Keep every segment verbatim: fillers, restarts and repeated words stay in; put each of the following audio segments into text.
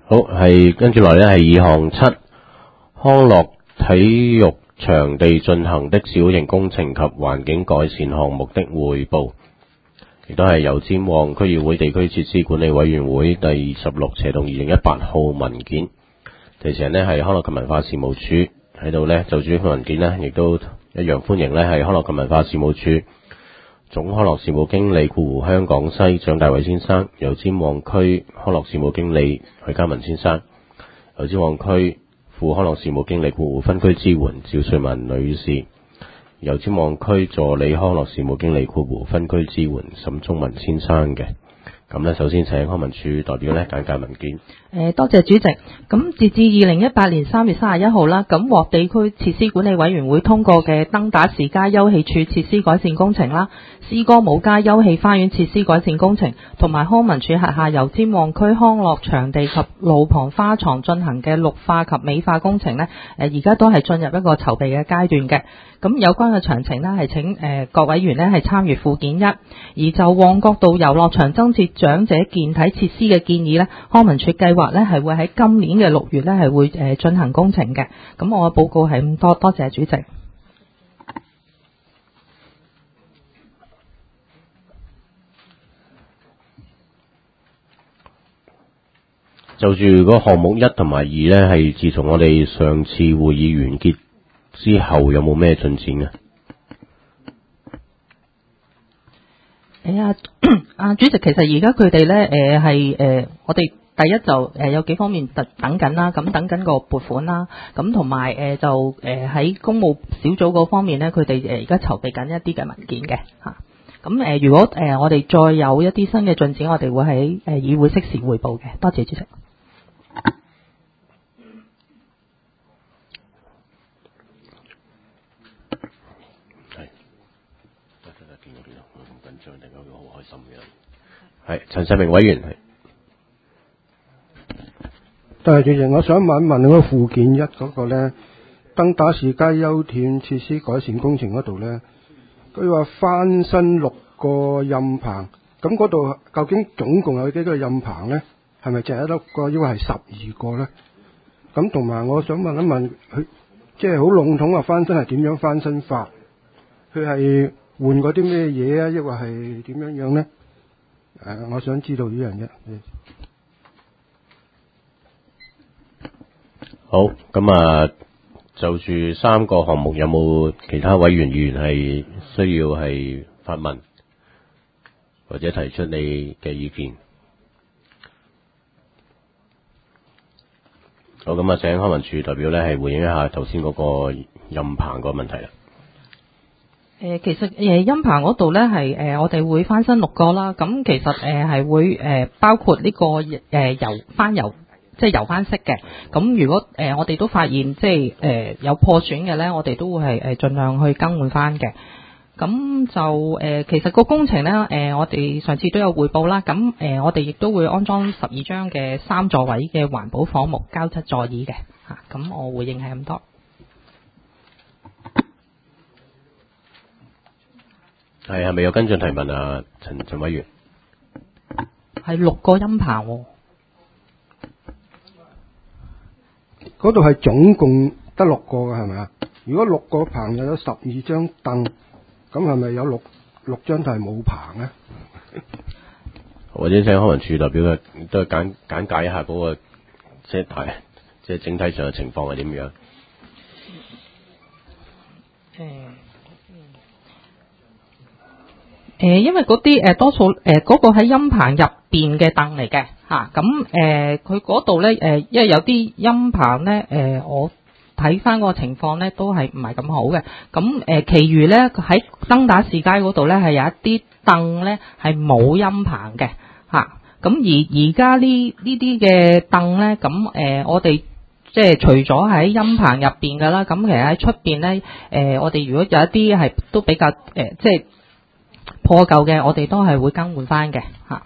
好，係跟住來呢係二項七康樂體育場地進行的小型工程及環境改善項目的匯報，亦都係油尖旺區議會地區設施管理委員會第十六斜洞二零一八號文件。地址人呢係康樂及文化事務處喺度呢，就住呢份文件呢，亦都一樣歡迎呢係康樂及文化事務處總康樂事務經理括弧香港西蔣大偉先生，油尖旺區康樂事務經理許家文先生，油尖旺區副康樂事務經理括弧分區支援趙瑞文女士，油尖旺區助理康樂事務經理括弧分區支援沈忠文先生嘅。咁呢，首先請康文署代表呢簡介文件。 誒，多謝主席。咁截至二零一八年三月三十一號啦，咁獲地區設施管理委員會通過嘅登打士街休憩處設施改善工程啦，詩歌舞街休憩花園設施改善工程，同埋康文署轄下油尖旺區康樂場地及路旁花床進行嘅綠化及美化工程呢，誒而家都係進入一個籌備嘅階段嘅。咁有關嘅詳情呢，係請誒各委員呢係參閱附件一。而就旺角道遊樂場增設長者健體設施嘅建議呢，康文署計劃呢係會喺今年嘅六月呢係會誒進行工程嘅。咁我嘅報告係咁多，多謝主席。 就住嗰個項目一同埋二呢，係自從我哋上次會議完結之後，有冇咩進展啊？ 誒啊啊！主席，其實而家佢哋咧誒係誒，我哋第一就誒、呃、有幾方面等等緊啦，咁等緊個撥款啦，咁同埋誒就誒喺、呃、公務小組嗰方面咧，佢哋誒而家籌備緊一啲嘅文件嘅嚇。咁、啊、誒、呃、如果誒、呃、我哋再有一啲新嘅進展，我哋會喺誒、呃、議會適時彙報嘅。多謝主席。係陳世明委員，係多謝主席。我想問一問嗰個附件一嗰個咧，登打士街休憩設施改善工程嗰度咧，佢話翻新六個蔭棚，咁嗰度究竟總共有幾多個蔭棚咧？係咪淨係一粒個？抑或係十二個咧？咁同埋我想問一問佢，即係好籠統話翻新係點樣翻新法？佢係換嗰啲咩嘢啊？抑或係點樣樣咧？誒、呃，我想知道呢樣嘢。 好，咁啊，就住三個項目，有冇其他委員議員係需要係發問或者提出你嘅意見？好，咁啊，請康文署代表咧係回應一下頭先嗰個蔭棚個問題啦。 誒其實誒蔭棚嗰度咧係誒我哋會翻新六個啦，咁其實誒係會誒包括呢個誒油翻油，即係油翻色嘅。咁如果誒我哋都發現即係誒有破損嘅咧，我哋都會係誒盡量去更換翻嘅。咁就誒其實個工程咧誒我哋上次都有匯報啦，咁誒我哋亦都會安裝十二張嘅三座位嘅環保仿木膠質座椅嘅嚇。咁我回應係咁多。 係係咪有跟進提問啊？陳陳委員， 係六個蔭棚喎， 嗰度係總共得六個嘅係咪啊？如果六個棚又有十二張凳，咁係咪有六六張都係冇棚咧？ 或者請康文署代表嘅都係簡簡介一下嗰個即係大即係整體上嘅情況係點樣？ 誒。誒，因為嗰啲誒多數誒嗰、呃嗰個喺蔭棚入邊嘅凳嚟嘅嚇，咁誒佢嗰度咧誒，因為有啲蔭棚咧誒，我睇翻個情況咧都係唔係咁好嘅，咁誒、呃，其餘咧喺登打士街嗰度咧係有一啲凳咧係冇蔭棚嘅嚇，咁、啊、而而家呢呢啲嘅凳咧，咁誒、呃、我哋即係除咗喺蔭棚入邊㗎啦，咁其實喺出邊咧誒，我哋如果有一啲係都比較誒、呃、即係破舊嘅，我哋都係會更換翻嘅嚇。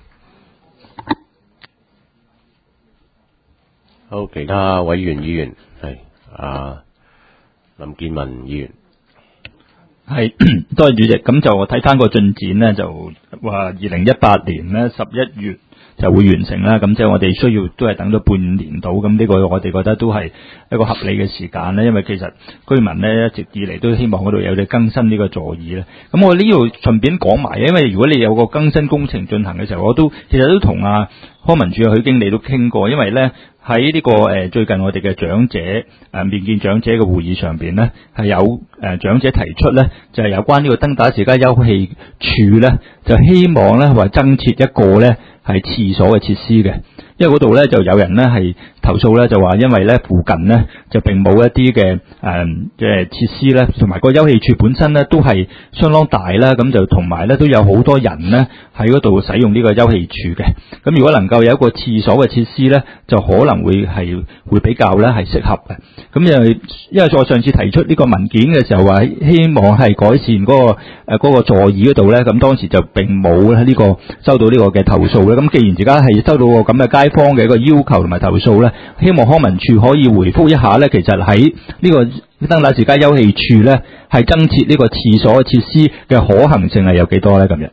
好，其他委員議員係啊林建文議員。 係，多謝主席。咁就我睇翻個進展呢，就話二零一八年呢十一月就會完成啦。咁即係我哋需要都係等咗半年到，咁呢個我哋覺得都係一個合理嘅時間咧。因為其實居民咧一直以嚟都希望嗰度有啲更新呢個座椅咧。咁我呢度順便講埋，因為如果你有個更新工程進行嘅時候，我都其實都同啊康文署嘅許經理都傾過，因為咧喺呢個誒、呃、最近我哋嘅長者誒、呃、面見長者嘅會議上邊咧，係有誒、呃、長者提出咧，就係、是、有關呢個登打士街休憩處咧，就希望咧話增設一個咧係廁所嘅設施嘅。因為嗰度咧就有人咧係投訴咧，就話因為咧附近咧就並冇一啲嘅誒嘅設施咧，同埋個休憩處本身咧都係相當大啦，咁就同埋咧都有好多人咧喺嗰度使用呢個休憩處嘅。咁如果能夠有一個廁所嘅設施咧，就可能會係會比較咧係適合嘅。咁因為因為我上次提出呢個文件嘅時候話希望係改善嗰、嗰個誒、呃嗰個座椅嗰度咧，咁當時就並冇咧呢個收到呢個嘅投訴咧。咁既然而家係收到個咁嘅街方嘅一個要求同埋投訴咧，希望康文署可以回覆一下咧，其實喺呢個登打士街休憩處咧係增設呢個廁所設施嘅可行性係有幾多咧？今日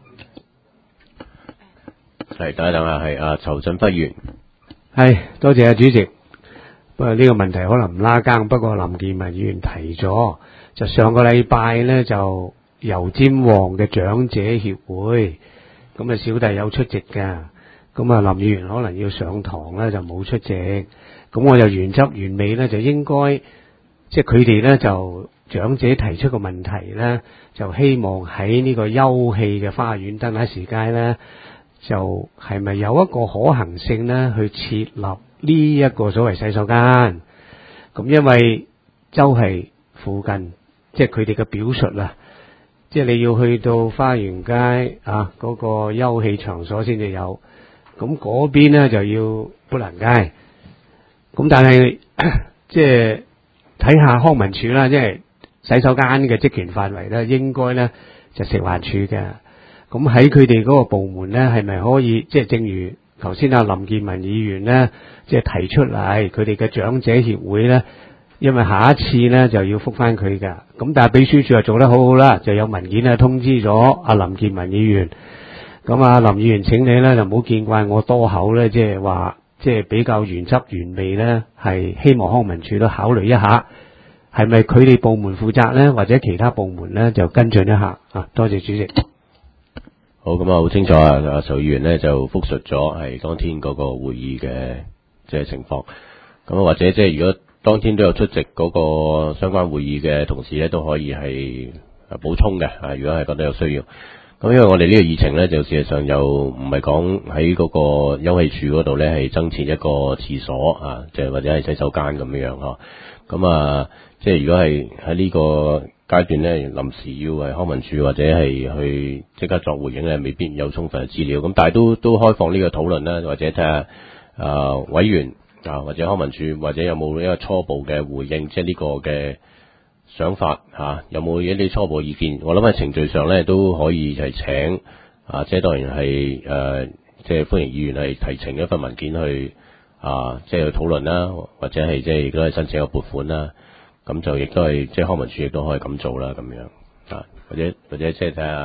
係等一等啊，係啊，籌振輝議員， 係多謝啊主席。不過呢個問題可能唔拉更，不過林健文議員提咗，就上個禮拜咧就油尖旺嘅長者協會，咁啊小弟有出席㗎。咁啊，林議員可能要上堂咧，就冇出席。咁我就原汁原味咧，就應該即係佢哋咧就長者提出個問題咧，就希望喺呢個休憩嘅花園登打士街咧，就係咪有一個可行性咧，去設立呢一個所謂洗手間？咁因為周係附近，即係佢哋嘅表述啦，即係你要去到花園街啊嗰個休憩場所先至有。咁嗰邊咧就要砵蘭街，咁但係即係睇下康文署啦，即係洗手間嘅職權範圍咧，應該咧就食環署嘅。咁喺佢哋嗰個部門咧，係咪可以即係正如頭先阿林健文議員咧，即係提出嚟，佢哋嘅長者協會咧，因為下一次咧就要覆翻佢㗎。咁但係秘書處又做得好好啦，就有文件啊通知咗阿林健文議員。咁啊，林議員請你咧就唔好見怪我多口咧，即係話即係比較原汁原味咧，係希望康文署都考慮一下，係咪佢哋部門負責咧，或者其他部門咧就跟進一下啊？多謝主席。 好，咁啊好清楚啊，阿曹議員咧就複述咗係當天嗰個會議嘅即係情況。咁或者即係如果當天都有出席嗰個相關會議嘅同事咧，都可以係補充嘅啊。如果係覺得有需要。咁因為我哋呢個議程咧，就事實上又唔係講喺嗰個休憩處嗰度咧，係增設一個廁所啊，即係或者係洗手間咁樣樣嗬。咁啊，即係如果係喺呢個階段咧，臨時要係康文署或者係去即刻作回應咧，未必有充分嘅資料。咁但係都都開放呢個討論啦，或者睇下啊委員啊或者康文署或者有冇一個初步嘅回應，即係呢個嘅想法吓、啊，有冇一啲初步意見？我諗喺程序上咧都可以係請啊，即係當然係誒、呃，即係歡迎議員係提呈一份文件去啊，即係去討論啦，或者係即係亦都係申請個撥款啦。咁就亦都係即係康文署亦都可以咁做啦，咁樣啊，或者或者即係睇下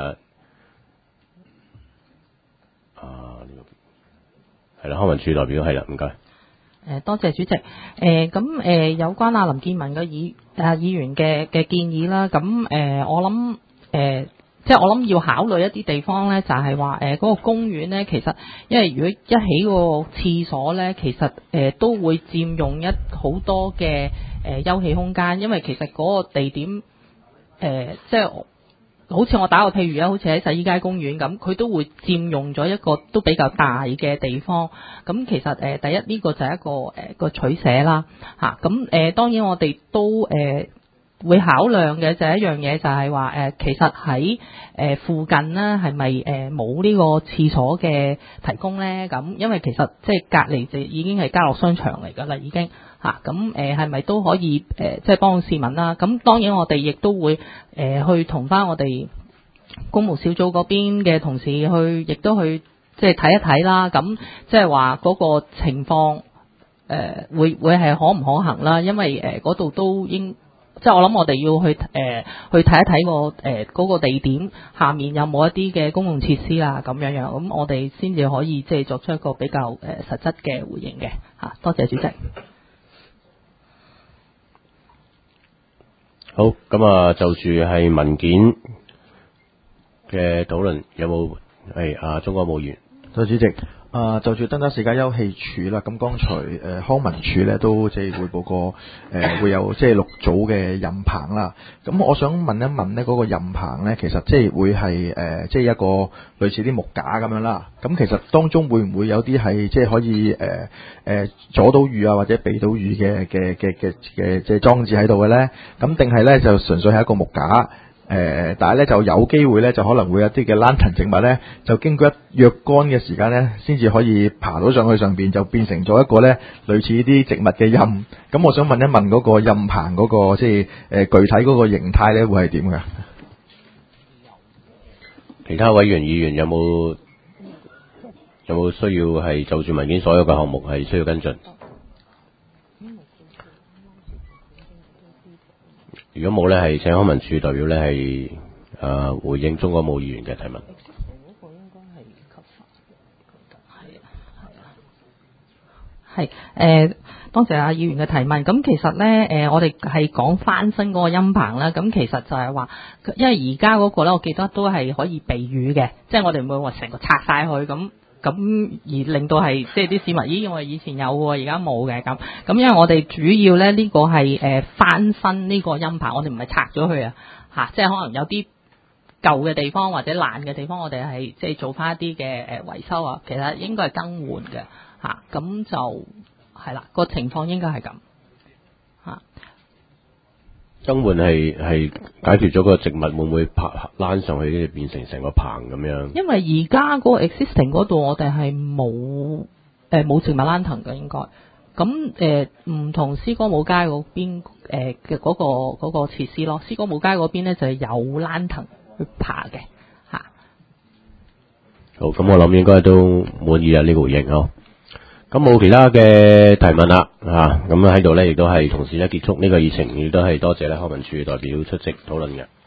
啊，係啦，康文署代表係啦，唔該。 誒多謝主席。誒咁誒有關阿林健文嘅議啊議員嘅嘅建議啦，咁誒、呃、我諗誒、呃、即係我諗要考慮一啲地方咧，就係話誒嗰個公園咧，其實因為如果一起個廁所咧，其實誒、呃、都會佔用一好多嘅誒、呃、休憩空間，因為其實嗰個地點誒、呃、即係。好似我打個譬如啊，好似喺洗衣街公園咁，佢都會佔用咗一個都比較大嘅地方。咁其實誒、呃，第一呢、呢個就係一個誒、呃、個取捨啦，嚇。咁、啊、誒、呃、當然我哋都誒、呃、會考量嘅就係一樣嘢，就係話誒其實喺誒、呃、附近咧係咪誒冇呢個廁所嘅提供咧？咁因為其實即係隔離就已經係家樂商場嚟㗎啦，已經。嚇咁誒係咪都可以誒、呃、即係幫市民啦？咁當然我哋亦都會誒、呃、去同翻我哋公務小組嗰邊嘅同事去，亦都去即係睇一睇啦。咁即係話嗰個情況誒、呃、會會係可唔可行啦？因為誒嗰度都應即係我諗我哋要去誒、呃、去睇一睇個誒嗰個地點下面有冇一啲嘅公共設施啊咁樣樣，咁我哋先至可以即係作出一個比較誒、呃、實質嘅回應嘅嚇。多謝主席。 好，咁啊，就住係文件嘅討論，有冇係啊？鍾國武議員， 多謝主席。啊、呃，就住登打士街休憩處啦，咁剛才誒、呃、康文署咧都即係匯報過，誒、呃、會有即係六組嘅任棚啦。咁我想問一問呢嗰、那個任棚咧，其實即係會係誒、呃、即係一個類似啲木架咁樣啦。咁其實當中會唔會有啲係即係可以誒誒、呃呃、阻到雨啊或者避到雨嘅嘅嘅嘅嘅即係裝置喺度嘅咧？咁定係咧就純粹係一個木架？誒、呃，但係咧就有機會咧，就可能會有啲嘅蘭藤植物咧，就經過一若干嘅時間咧，先至可以爬到上去上邊，就變成咗一個咧類似啲植物嘅蔭。咁我想問一問嗰個蔭棚嗰、那個即係誒、呃、具體嗰個形態咧，會係點㗎？ 其他委員議員有冇有冇需要係就住文件所有嘅項目係需要跟進？如果冇咧，係請康文署代表咧係誒回應鍾國武議員嘅提問。 嗰個應該係給發嘅，係啊係啊，係誒，多謝阿議員嘅提問。咁其實咧誒，我哋係講翻新嗰個陰棚啦。咁其實就係話，因為而家嗰個咧，我記得都係可以避雨嘅，即係我哋唔會話成個拆晒佢咁。咁而令到係即係啲市民，咦？我以前有喎，而家冇嘅咁。咁因為我哋主要咧呢、這個係誒、呃、翻新呢個陰棚，我哋唔係拆咗佢啊嚇，即係可能有啲舊嘅地方或者爛嘅地方，我哋係即係做翻一啲嘅誒維修啊。其實應該係更換嘅嚇，咁、啊、就係啦，個情況應該係咁嚇。 更換係係解決咗個植物會唔會爬躝上去，跟住變成成個棚咁樣？ 因為而家嗰個 existing 嗰度，我哋係冇誒冇植物躝藤嘅應該。咁誒唔同詩歌舞街嗰邊誒嘅嗰個嗰、嗰個設施咯。詩歌舞街嗰邊咧就係有躝藤去爬嘅嚇。 好，咁我諗應該都滿意啊呢個回應哦。咁冇其他嘅提問啦，嚇咁喺度咧，亦都係同時咧結束呢個議程，亦都係多謝咧康文署代表出席討論嘅。